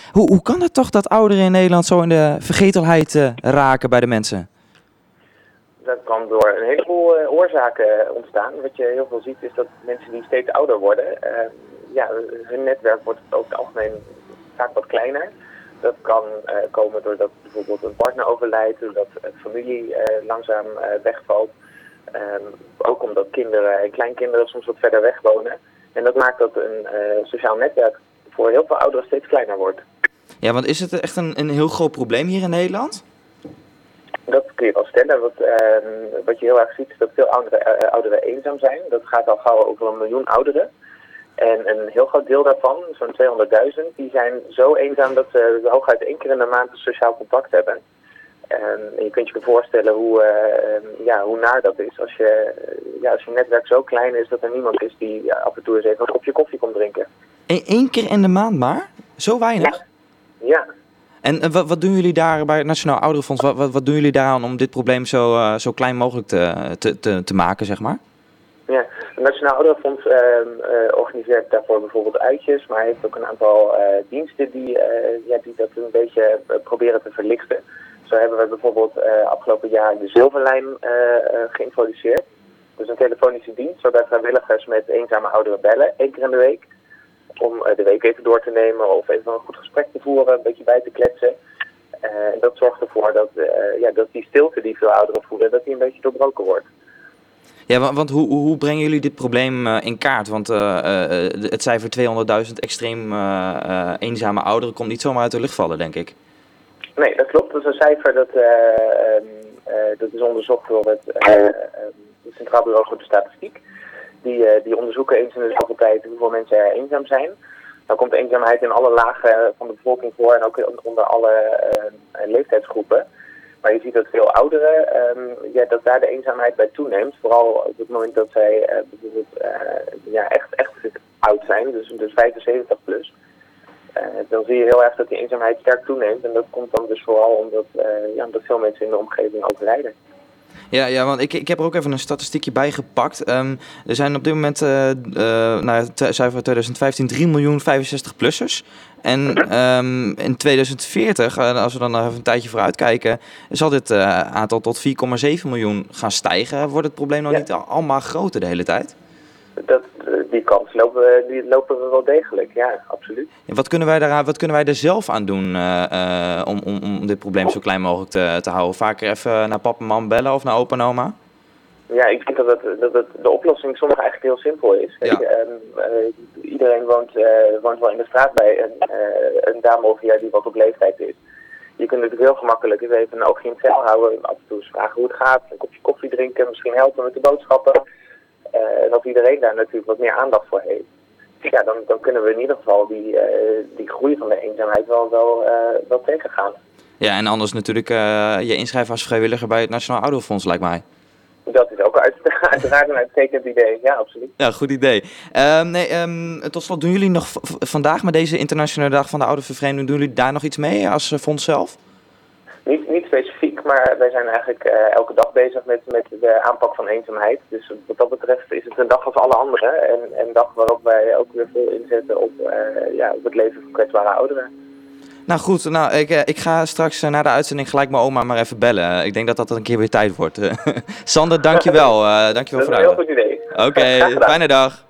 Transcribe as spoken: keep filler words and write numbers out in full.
Hoe, hoe kan het toch dat ouderen in Nederland zo in de vergetelheid uh, raken bij de mensen? Dat kan door een heleboel uh, oorzaken ontstaan. Wat je heel veel ziet is dat mensen die steeds ouder worden, uh, ja, hun netwerk wordt over het algemeen vaak wat kleiner. Dat kan uh, komen doordat bijvoorbeeld een partner overlijdt, doordat uh, familie uh, langzaam uh, wegvalt. Um, ook omdat kinderen en kleinkinderen soms wat verder weg wonen. En dat maakt dat een uh, sociaal netwerk voor heel veel ouderen steeds kleiner wordt. Ja, want is het echt een, een heel groot probleem hier in Nederland? Dat kun je wel stellen. Wat, uh, wat je heel erg ziet is dat veel ouderen, uh, ouderen eenzaam zijn. Dat gaat al gauw over een miljoen ouderen. En een heel groot deel daarvan, zo'n tweehonderdduizend, die zijn zo eenzaam dat ze hooguit één keer in de maand een sociaal contact hebben. Um, en je kunt je voorstellen hoe, uh, ja, hoe naar dat is als je, uh, ja, als je netwerk zo klein is dat er niemand is die uh, af en toe eens even een kopje koffie komt drinken. E- Eén keer in de maand maar? Zo weinig? Ja. ja. En uh, wat, wat doen jullie daar bij het Nationaal Ouderenfonds? Wat, wat, wat doen jullie daaraan om dit probleem zo, uh, zo klein mogelijk te, te, te, te maken, zeg maar? Ja, het Nationaal Ouderenfonds uh, uh, organiseert daarvoor bijvoorbeeld uitjes, maar heeft ook een aantal uh, diensten die, uh, ja, die dat een beetje uh, proberen te verlichten. Zo hebben we bijvoorbeeld uh, afgelopen jaar de Zilverlijn uh, uh, geïntroduceerd. Dus een telefonische dienst waarbij vrijwilligers met eenzame ouderen bellen, één keer in de week. Om uh, de week even door te nemen of even een goed gesprek te voeren, een beetje bij te kletsen. Uh, en dat zorgt ervoor dat, uh, ja, dat die stilte die veel ouderen voelen, dat die een beetje doorbroken wordt. Ja, want, want hoe, hoe brengen jullie dit probleem uh, in kaart? Want uh, uh, het cijfer tweehonderdduizend extreem uh, uh, eenzame ouderen komt niet zomaar uit de lucht vallen, denk ik. Nee, dat klopt. Dat is een cijfer dat, uh, uh, dat is onderzocht door het, uh, uh, het Centraal Bureau voor de Statistiek. Die, uh, die onderzoeken eens in de zoveel tijd hoeveel mensen er eenzaam zijn. Dan komt eenzaamheid in alle lagen van de bevolking voor en ook onder alle uh, leeftijdsgroepen. Maar je ziet dat veel ouderen, um, ja, dat daar de eenzaamheid bij toeneemt. Vooral op het moment dat zij uh, bijvoorbeeld uh, ja, echt, echt oud zijn, dus, dus vijfenzeventig plus. Uh, dan zie je heel erg dat die eenzaamheid sterk toeneemt. En dat komt dan dus vooral omdat, uh, ja, omdat veel mensen in de omgeving overlijden. Ja, ja, want ik, ik heb er ook even een statistiekje bij gepakt. Um, er zijn op dit moment, uh, uh, nou, cijfer twintig vijftien, drie miljoen vijfenzestig-plussers. En um, in tweeduizend veertig, uh, als we dan nog even een tijdje vooruit kijken, zal dit uh, aantal tot vier komma zeven miljoen gaan stijgen. Wordt het probleem nog ja. niet allemaal groter de hele tijd? Dat, die kans lopen we, die lopen we wel degelijk, ja, absoluut. En wat kunnen wij daar, wat kunnen wij er zelf aan doen uh, uh, om, om, om dit probleem zo klein mogelijk te, te houden? Vaker even naar papa en mam bellen of naar opa en oma? Ja, ik denk dat, het, dat het, de oplossing soms eigenlijk heel simpel is. Ja. Uh, uh, iedereen woont, uh, woont wel in de straat bij een, uh, een dame of heer die wat op leeftijd is. Je kunt natuurlijk heel gemakkelijk eens even een oogje in het zeil houden, af en toe eens vragen hoe het gaat, een kopje koffie drinken, misschien helpen met de boodschappen. Uh, en dat iedereen daar natuurlijk wat meer aandacht voor heeft. Ja, dan, dan kunnen we in ieder geval die, uh, die groei van de eenzaamheid wel, wel, uh, wel tegengaan. Ja, en anders natuurlijk uh, je inschrijven als vrijwilliger bij het Nationaal Ouderenfonds, lijkt mij. Dat is ook uit, uiteraard een uitstekend idee, ja, absoluut. Ja, goed idee. Uh, nee, um, tot slot, doen jullie nog v- vandaag met deze Internationale Dag van de Ouderenvervreemding, doen jullie daar nog iets mee als uh, fonds zelf? Niet, niet specifiek, maar wij zijn eigenlijk uh, elke dag bezig met, met de aanpak van eenzaamheid. Dus wat dat betreft is het een dag als alle andere. En, en een dag waarop wij ook weer veel inzetten op, uh, ja, op het leven van kwetsbare ouderen. Nou goed, nou, ik, ik ga straks uh, na de uitzending gelijk mijn oma maar even bellen. Ik denk dat dat een keer weer tijd wordt. Sander, dankjewel. Uh, dankjewel dat voor is een heel goed idee. Oké, okay, fijne dag.